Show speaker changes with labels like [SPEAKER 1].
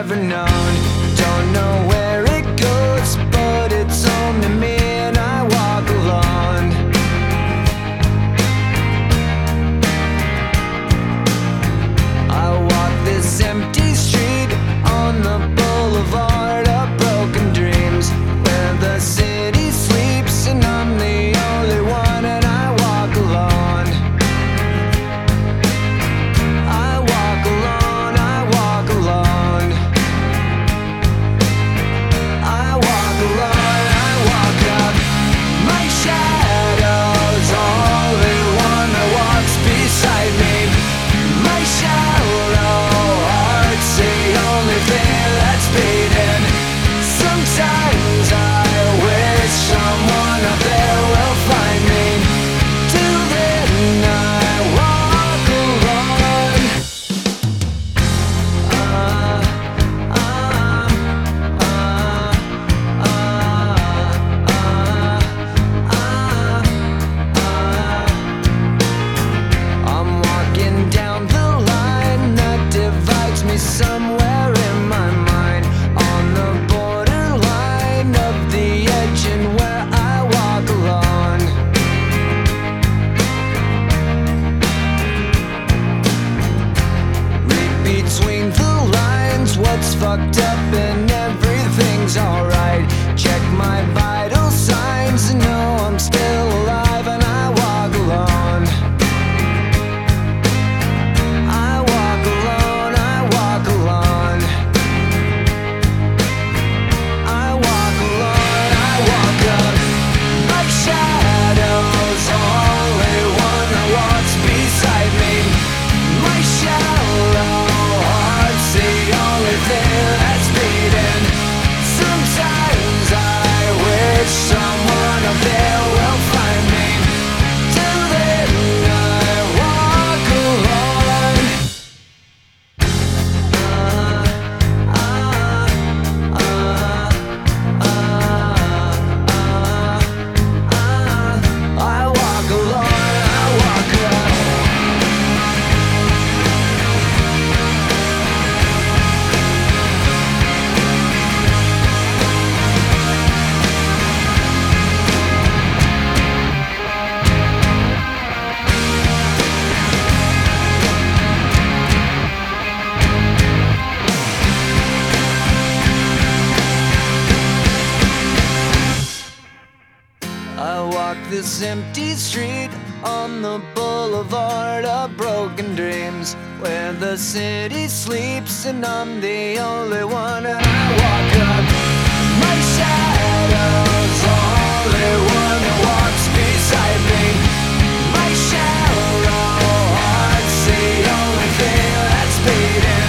[SPEAKER 1] never known. Don't know where it goes, but it's home to me, and I walk alone. I walk this empty street on the boulevard of broken dreams, where the city sleeps and I'm the only one, and I walk alone. I walk alone, I walk alone. I walk alone, I walk up. My shadow's only one that walks beside me. My shallow heart's the only thing that's beating. Sometimes I wish someone up there will find me. Till then I walk alone. I'm walking down the line that divides me somewhere in my mind, on the borderline of the edge and where I walk alone. Read between the lines what's fucked up and everything's alright. Check my vital signs and know I'm still alive, and I walk alone. I walk alone, I walk alone. I walk alone, I walk up. My shadow's only one that walks beside me. My shallow heart's the only thing that's beating. Sometimes I wish someone up there will find me. Till then I walk alone. I walk alone, I walk up. I walk this empty street on the boulevard of broken dreams, where the city sleeps and I'm the only one, and I walk up. My shadow's only one that walks beside me. My shallow heart's the only thing that's beating.